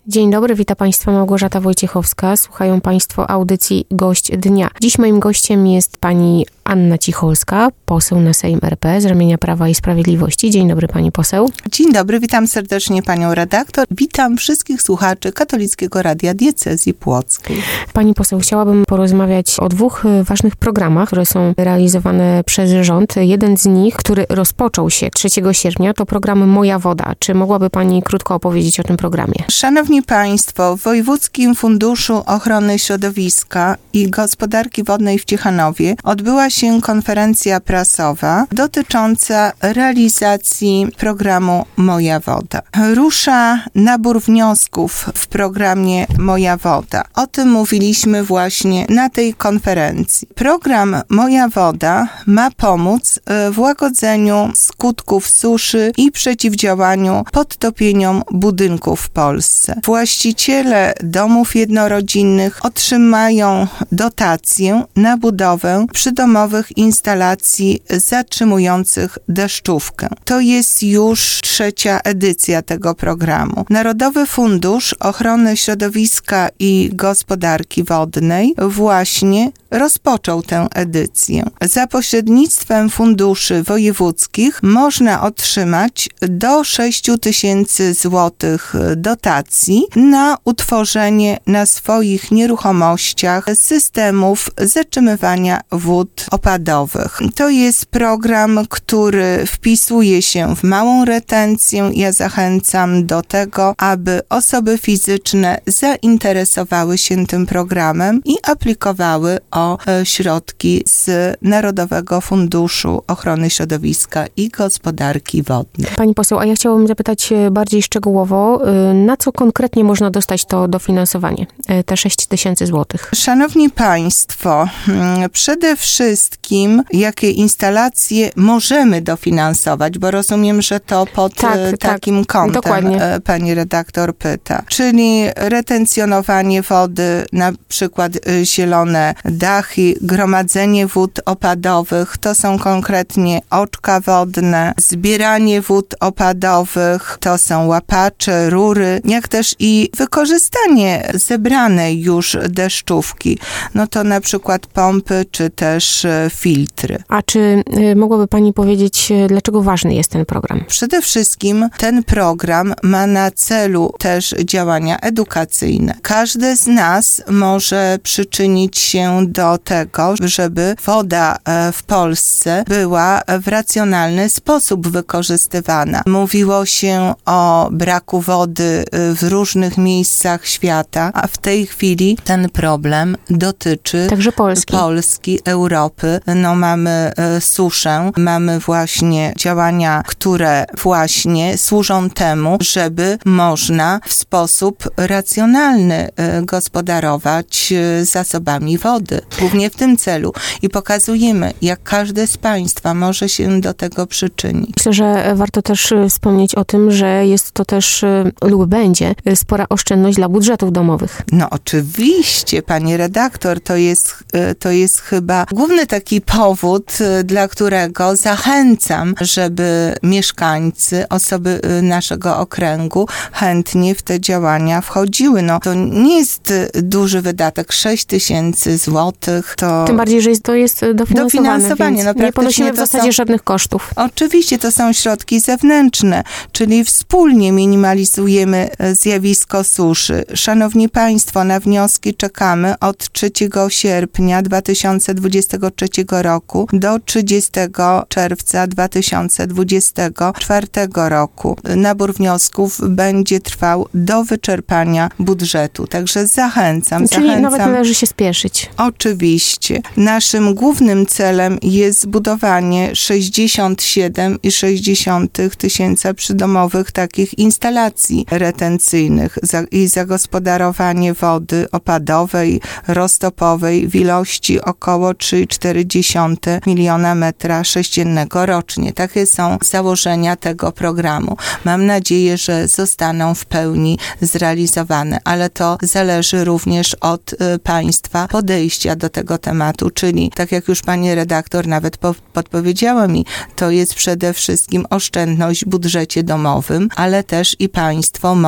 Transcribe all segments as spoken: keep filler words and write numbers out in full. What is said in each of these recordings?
Dzień dobry, witam Państwa Małgorzata Wojciechowska. Słuchają Państwo audycji Gość Dnia. Dziś moim gościem jest pani Anna Cicholska, poseł na Sejm R P z ramienia Prawa i Sprawiedliwości. Dzień dobry, pani poseł. Dzień dobry, witam serdecznie panią redaktor. Witam wszystkich słuchaczy Katolickiego Radia Diecezji Płockiej. Pani poseł, chciałabym porozmawiać o dwóch ważnych programach, które są realizowane przez rząd. Jeden z nich, który rozpoczął się trzeciego sierpnia, to program Moja Woda. Czy mogłaby pani krótko opowiedzieć o tym programie? Szanowni Państwo, w Wojewódzkim Funduszu Ochrony Środowiska i Gospodarki Wodnej w Ciechanowie odbyła się konferencja prasowa dotycząca realizacji programu Moja Woda. Rusza nabór wniosków w programie Moja Woda. O tym mówiliśmy właśnie na tej konferencji. Program Moja Woda ma pomóc w łagodzeniu skutków suszy i przeciwdziałaniu podtopieniom budynków w Polsce. Właściciele domów jednorodzinnych otrzymają dotację na budowę przydomowych instalacji zatrzymujących deszczówkę. To jest już trzecia edycja tego programu. Narodowy Fundusz Ochrony Środowiska i Gospodarki Wodnej właśnie rozpoczął tę edycję. Za pośrednictwem funduszy wojewódzkich można otrzymać do sześć tysięcy złotych dotacji na utworzenie na swoich nieruchomościach systemów zatrzymywania wód opadowych. To jest program, który wpisuje się w małą retencję. Ja zachęcam do tego, aby osoby fizyczne zainteresowały się tym programem i aplikowały o środki z Narodowego Funduszu Ochrony Środowiska i Gospodarki Wodnej. Pani poseł, a ja chciałabym zapytać bardziej szczegółowo, na co konkretnie można dostać to dofinansowanie, te sześć tysięcy złotych? Szanowni Państwo, przede wszystkim jakie instalacje możemy dofinansować, bo rozumiem, że to pod tak, takim tak, kątem dokładnie. Pani redaktor pyta. Czyli retencjonowanie wody, na przykład zielone dachy, gromadzenie wód opadowych, to są konkretnie oczka wodne, zbieranie wód opadowych, to są łapacze, rury, jak też i wykorzystanie zebranej już deszczówki, no to na przykład pompy, czy też filtry. A czy mogłaby pani powiedzieć, dlaczego ważny jest ten program? Przede wszystkim ten program ma na celu też działania edukacyjne. Każdy z nas może przyczynić się do tego, żeby woda w Polsce była w racjonalny sposób wykorzystywana. Mówiło się o braku wody w różnych miejscach świata, a w tej chwili ten problem dotyczy także Polski, Polski Europy. No mamy suszę, mamy właśnie działania, które właśnie służą temu, żeby można w sposób racjonalny gospodarować zasobami wody. Głównie w tym celu. I pokazujemy, jak każdy z Państwa może się do tego przyczynić. Myślę, że warto też wspomnieć o tym, że jest to też lub będzie spora oszczędność dla budżetów domowych. No oczywiście, pani redaktor, to jest, to jest chyba główny taki powód, dla którego zachęcam, żeby mieszkańcy, osoby naszego okręgu chętnie w te działania wchodziły. No to nie jest duży wydatek, sześć tysięcy złotych. To tym bardziej, że jest, to jest dofinansowane, dofinansowanie. No, nie ponosimy w zasadzie są, żadnych kosztów. Oczywiście to są środki zewnętrzne, czyli wspólnie minimalizujemy zjawisko suszy. Szanowni Państwo, na wnioski czekamy od trzeciego sierpnia dwa tysiące dwudziestego trzeciego roku do trzydziestego czerwca dwa tysiące dwudziestego czwartego roku. Nabór wniosków będzie trwał do wyczerpania budżetu, także zachęcam. Czyli zachęcam. nawet należy się spieszyć. Oczywiście. Naszym głównym celem jest zbudowanie sześćdziesiąt siedem i sześćdziesiąt tysięcy przydomowych takich instalacji retencyjnych i zagospodarowanie wody opadowej, roztopowej w ilości około trzy przecinek cztery miliona metra sześciennego rocznie. Takie są założenia tego programu. Mam nadzieję, że zostaną w pełni zrealizowane, ale to zależy również od y, Państwa podejścia do tego tematu, czyli tak jak już pani redaktor nawet po, podpowiedziała mi, to jest przede wszystkim oszczędność w budżecie domowym, ale też i Państwo mogą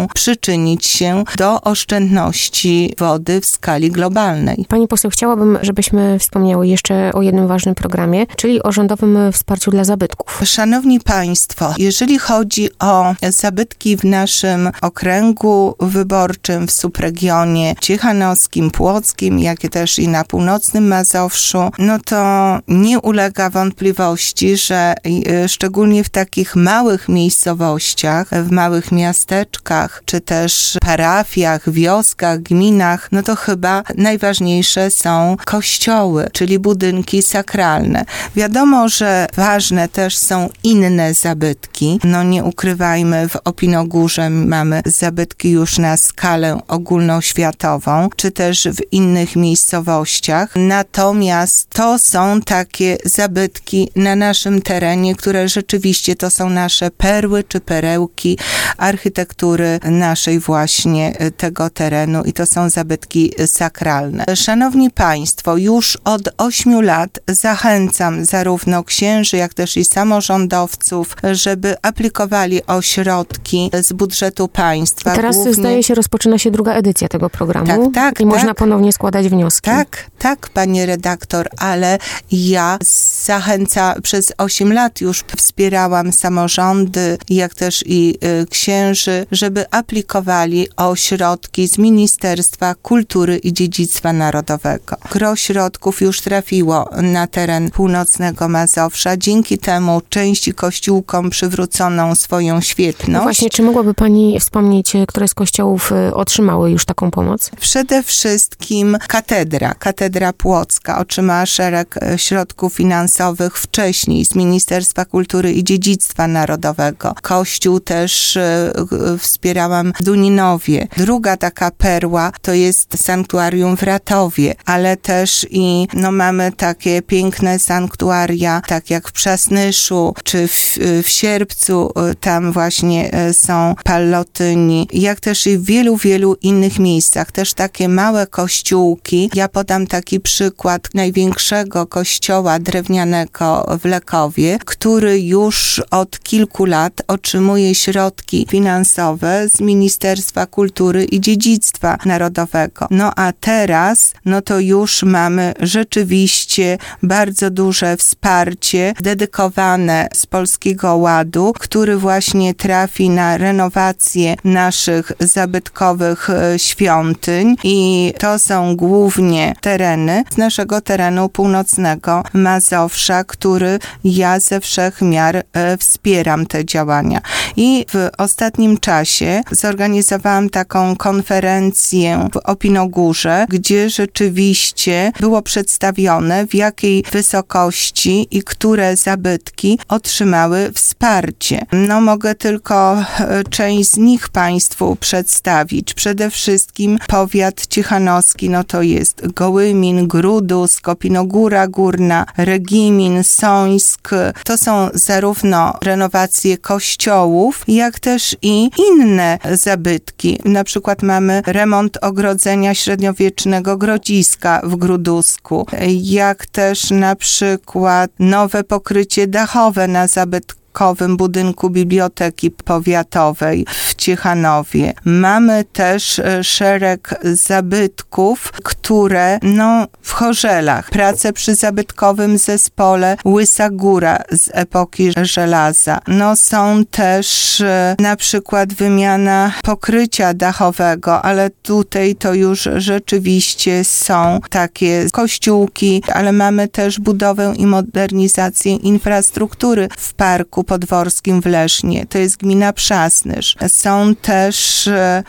przyczynić się do oszczędności wody w skali globalnej. Pani poseł, chciałabym, żebyśmy wspomniały jeszcze o jednym ważnym programie, czyli o rządowym wsparciu dla zabytków. Szanowni Państwo, jeżeli chodzi o zabytki w naszym okręgu wyborczym, w subregionie ciechanowskim, płockim, jak i też i na północnym Mazowszu, no to nie ulega wątpliwości, że szczególnie w takich małych miejscowościach, w małych miasteczkach, czy też parafiach, wioskach, gminach, no to chyba najważniejsze są kościoły, czyli budynki sakralne. Wiadomo, że ważne też są inne zabytki. No nie ukrywajmy, w Opinogórze mamy zabytki już na skalę ogólnoświatową, czy też w innych miejscowościach. Natomiast to są takie zabytki na naszym terenie, które rzeczywiście to są nasze perły czy perełki architektury naszej właśnie tego terenu i to są zabytki sakralne. Szanowni Państwo, już od ośmiu lat zachęcam zarówno księży, jak też i samorządowców, żeby aplikowali o środki z budżetu państwa. Teraz głównie... zdaje się rozpoczyna się druga edycja tego programu tak, tak, i tak. można ponownie składać wnioski. Tak, tak, panie redaktor, ale ja zachęcam, przez osiem lat już wspierałam samorządy, jak też i y, księży, żeby aplikowali o środki z Ministerstwa Kultury i Dziedzictwa Narodowego. Gro środków już trafiło na teren północnego Mazowsza. Dzięki temu części kościółkom przywrócono swoją świetność. No właśnie, czy mogłaby Pani wspomnieć, które z kościołów otrzymały już taką pomoc? Przede wszystkim katedra, katedra płocka otrzymała szereg środków finansowych wcześniej z Ministerstwa Kultury i Dziedzictwa Narodowego. Kościół też y, wspierałam w Duninowie. Druga taka perła to jest sanktuarium w Ratowie, ale też i no mamy takie piękne sanktuaria, tak jak w Przasnyszu, czy w, w Sierpcu, tam właśnie są Pallotyni, jak też i w wielu, wielu innych miejscach. Też takie małe kościółki. Ja podam taki przykład największego kościoła drewnianego w Lekowie, który już od kilku lat otrzymuje środki finansowe z Ministerstwa Kultury i Dziedzictwa Narodowego. No a teraz, no to już mamy rzeczywiście bardzo duże wsparcie dedykowane z Polskiego Ładu, który właśnie trafi na renowację naszych zabytkowych świątyń i to są głównie tereny z naszego terenu północnego Mazowsza, który ja ze wszech miar wspieram te działania. I w ostatnim czasie zorganizowałam taką konferencję w Opinogórze, gdzie rzeczywiście było przedstawione, w jakiej wysokości i które zabytki otrzymały wsparcie. No mogę tylko część z nich Państwu przedstawić. Przede wszystkim powiat ciechanowski, no to jest Gołymin, Grudus, Opinogóra Górna, Regimin, Sońsk. To są zarówno renowacje kościołów, jak też i inne zabytki. Na przykład mamy remont ogrodzenia średniowiecznego Grodziska w Grudusku, jak też na przykład nowe pokrycie dachowe na zabytkach budynku Biblioteki Powiatowej w Ciechanowie. Mamy też szereg zabytków, które no w Chorzelach. Prace przy zabytkowym zespole Łysa Góra z epoki żelaza. No są też na przykład wymiana pokrycia dachowego, ale tutaj to już rzeczywiście są takie kościółki, ale mamy też budowę i modernizację infrastruktury w parku Podworskim w Lesznie. To jest gmina Przasnysz. Są też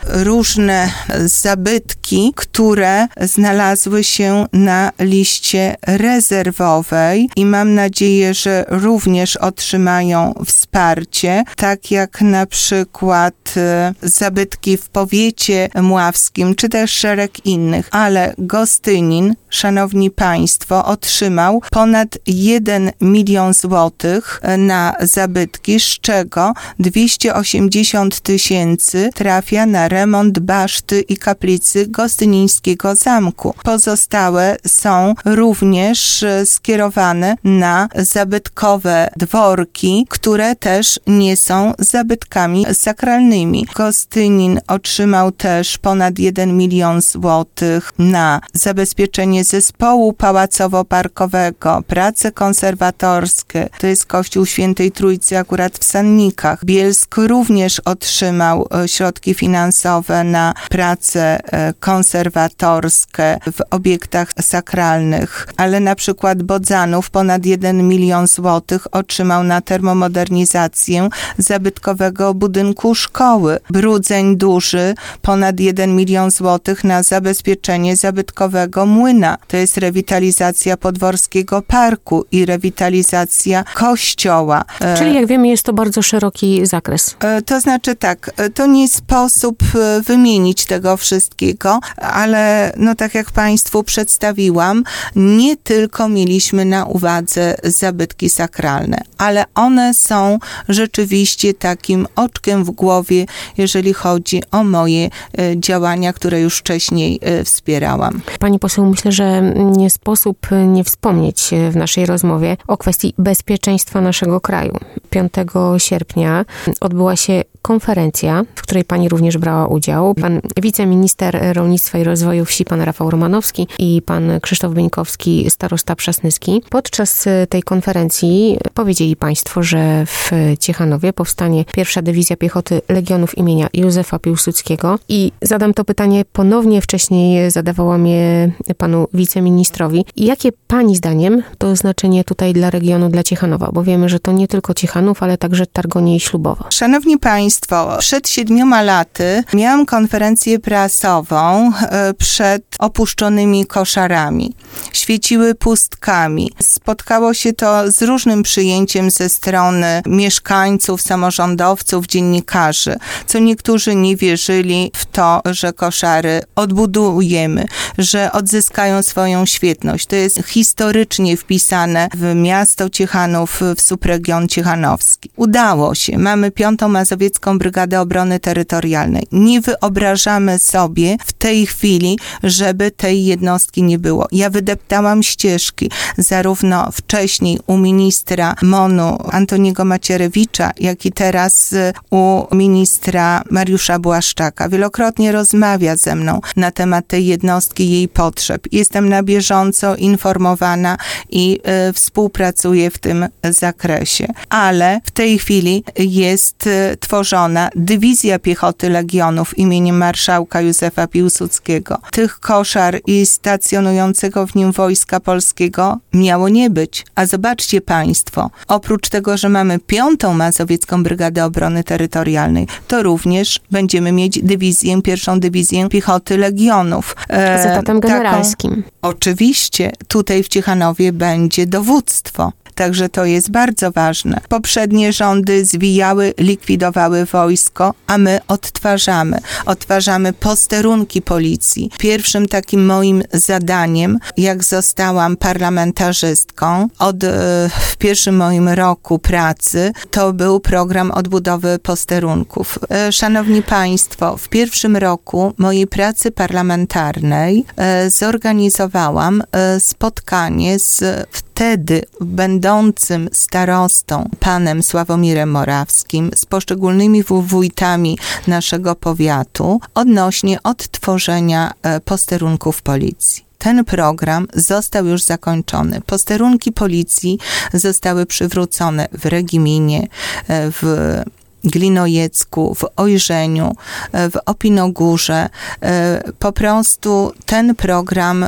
różne zabytki, które znalazły się na liście rezerwowej i mam nadzieję, że również otrzymają wsparcie, tak jak na przykład zabytki w powiecie mławskim, czy też szereg innych. Ale Gostynin, szanowni państwo, otrzymał ponad jeden milion złotych na zabytki zabytki, z czego dwieście osiemdziesiąt tysięcy trafia na remont baszty i kaplicy Gostynińskiego Zamku. Pozostałe są również skierowane na zabytkowe dworki, które też nie są zabytkami sakralnymi. Gostynin otrzymał też ponad jeden milion złotych na zabezpieczenie zespołu pałacowo-parkowego, prace konserwatorskie. To jest kościół Świętej Trójcy akurat w Sannikach. Bielsk również otrzymał środki finansowe na prace konserwatorskie w obiektach sakralnych, ale na przykład Bodzanów ponad jeden milion złotych otrzymał na termomodernizację zabytkowego budynku szkoły. Brudzeń Duży ponad jeden milion złotych na zabezpieczenie zabytkowego młyna. To jest rewitalizacja Podworskiego Parku i rewitalizacja kościoła. Czyli jak wiemy, jest to bardzo szeroki zakres. To znaczy tak, to nie sposób wymienić tego wszystkiego, ale no tak jak Państwu przedstawiłam, nie tylko mieliśmy na uwadze zabytki sakralne, ale one są rzeczywiście takim oczkiem w głowie, jeżeli chodzi o moje działania, które już wcześniej wspierałam. Pani poseł, myślę, że nie sposób nie wspomnieć w naszej rozmowie o kwestii bezpieczeństwa naszego kraju. piątego sierpnia odbyła się konferencja, w której pani również brała udział. Pan wiceminister rolnictwa i rozwoju wsi, pan Rafał Romanowski i pan Krzysztof Byńkowski, starosta przasnyski. Podczas tej konferencji powiedzieli państwo, że w Ciechanowie powstanie pierwsza dywizja piechoty Legionów imienia Józefa Piłsudskiego. I zadam to pytanie ponownie, wcześniej zadawałam je panu wiceministrowi. Jakie pani zdaniem to znaczenie tutaj dla regionu, dla Ciechanowa? Bo wiemy, że to nie tylko Ciechanów, ale także Targonie i Ślubowo. Szanowni Państwo, przed siedmioma laty miałam konferencję prasową przed opuszczonymi koszarami. Świeciły pustkami. Spotkało się to z różnym przyjęciem ze strony mieszkańców, samorządowców, dziennikarzy, co niektórzy nie wierzyli w to, że koszary odbudujemy, że odzyskają swoją świetność. To jest historycznie wpisane w miasto Ciechanów, w subregion ciechanowski. Udało się. Mamy piątą Mazowiecką Brygadę Obrony Terytorialnej. Nie wyobrażamy sobie w tej chwili, żeby tej jednostki nie było. Ja wydeptałam ścieżki zarówno wcześniej u ministra M O N-u Antoniego Macierewicza, jak i teraz u ministra Mariusza Błaszczaka. Wielokrotnie rozmawia ze mną na temat tej jednostki, jej potrzeb. Jestem na bieżąco informowana i y, współpracuję w tym zakresie. Ale w tej chwili jest y, tworzona dywizja piechoty Legionów imieniem marszałka Józefa Piłsudskiego. Tych koszar i stacjonującego w nim Wojska Polskiego miało nie być. A zobaczcie Państwo, oprócz tego, że mamy piątą Mazowiecką Brygadę Obrony Terytorialnej, to również będziemy mieć dywizję, pierwszą dywizję piechoty Legionów. E, Z etatem generalskim. Taką, oczywiście, tutaj w Ciechanowie będzie dowództwo. Także to jest bardzo ważne. Poprzednie rządy zwijały, likwidowały wojsko, a my odtwarzamy. Odtwarzamy posterunki policji. Pierwszym takim moim zadaniem, jak zostałam parlamentarzystką, od, w pierwszym moim roku pracy, to był program odbudowy posterunków. Szanowni Państwo, w pierwszym roku mojej pracy parlamentarnej zorganizowałam spotkanie z wtedy będącym starostą panem Sławomirem Morawskim z poszczególnymi wójtami naszego powiatu odnośnie odtworzenia posterunków policji. Ten program został już zakończony. Posterunki policji zostały przywrócone w Regiminie, w Glinojecku, w Ojrzeniu, w Opinogórze. Po prostu ten program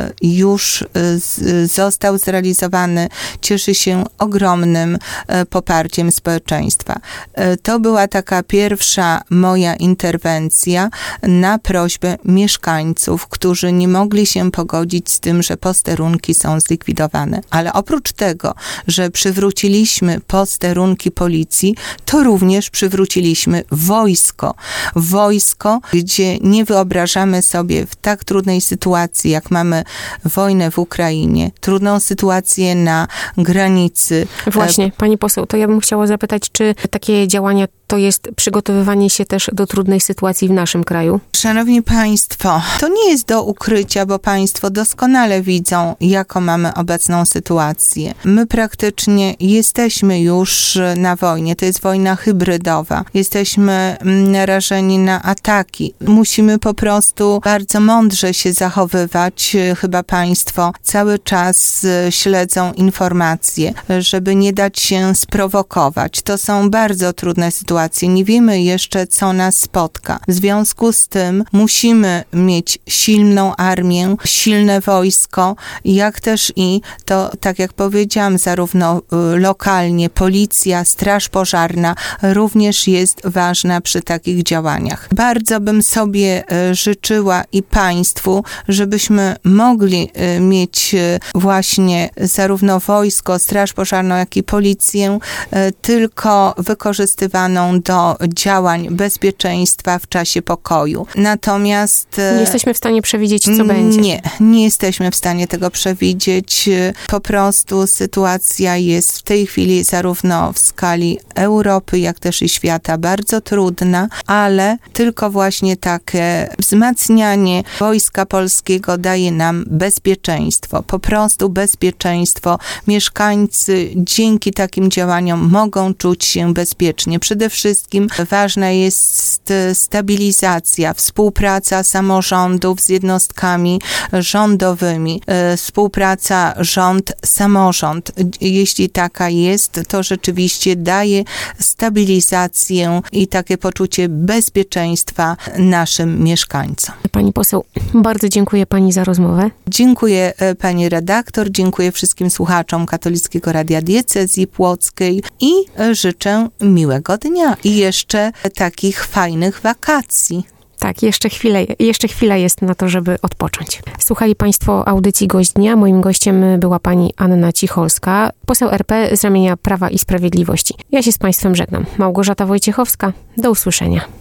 już został zrealizowany, cieszy się ogromnym poparciem społeczeństwa. To była taka pierwsza moja interwencja na prośbę mieszkańców, którzy nie mogli się pogodzić z tym, że posterunki są zlikwidowane. Ale oprócz tego, że przywróciliśmy posterunki policji, to również również przywróciliśmy wojsko. Wojsko, gdzie nie wyobrażamy sobie w tak trudnej sytuacji, jak mamy wojnę w Ukrainie, trudną sytuację na granicy. Właśnie, pani poseł, to ja bym chciała zapytać, czy takie działania to jest przygotowywanie się też do trudnej sytuacji w naszym kraju? Szanowni Państwo, to nie jest do ukrycia, bo Państwo doskonale widzą, jaką mamy obecną sytuację. My praktycznie jesteśmy już na wojnie. To jest wojna hybrydowa. Jesteśmy narażeni na ataki. Musimy po prostu bardzo mądrze się zachowywać. Chyba Państwo cały czas śledzą informacje, żeby nie dać się sprowokować. To są bardzo trudne sytuacje. Nie wiemy jeszcze, co nas spotka. W związku z tym musimy mieć silną armię, silne wojsko, jak też i to, tak jak powiedziałam, zarówno lokalnie policja, straż pożarna również jest ważna przy takich działaniach. Bardzo bym sobie życzyła i Państwu, żebyśmy mogli mieć właśnie zarówno wojsko, straż pożarną, jak i policję, tylko wykorzystywaną do działań bezpieczeństwa w czasie pokoju. Natomiast... Nie jesteśmy w stanie przewidzieć, co będzie. Nie, nie jesteśmy w stanie tego przewidzieć. Po prostu sytuacja jest w tej chwili zarówno w skali Europy, jak też i świata bardzo trudna, ale tylko właśnie takie wzmacnianie Wojska Polskiego daje nam bezpieczeństwo. Po prostu bezpieczeństwo. Mieszkańcy dzięki takim działaniom mogą czuć się bezpiecznie. Przede wszystkim ważna jest stabilizacja, współpraca samorządów z jednostkami rządowymi, współpraca rząd-samorząd. Jeśli taka jest, to rzeczywiście daje stabilizację i takie poczucie bezpieczeństwa naszym mieszkańcom. Pani poseł, bardzo dziękuję Pani za rozmowę. Dziękuję Pani redaktor, dziękuję wszystkim słuchaczom Katolickiego Radia Diecezji Płockiej i życzę miłego dnia i jeszcze takich fajnych wakacji. Tak, jeszcze chwilę, jeszcze chwila jest na to, żeby odpocząć. Słuchali Państwo audycji Gość Dnia. Moim gościem była Pani Anna Cicholska, poseł R P z ramienia Prawa i Sprawiedliwości. Ja się z Państwem żegnam. Małgorzata Wojciechowska. Do usłyszenia.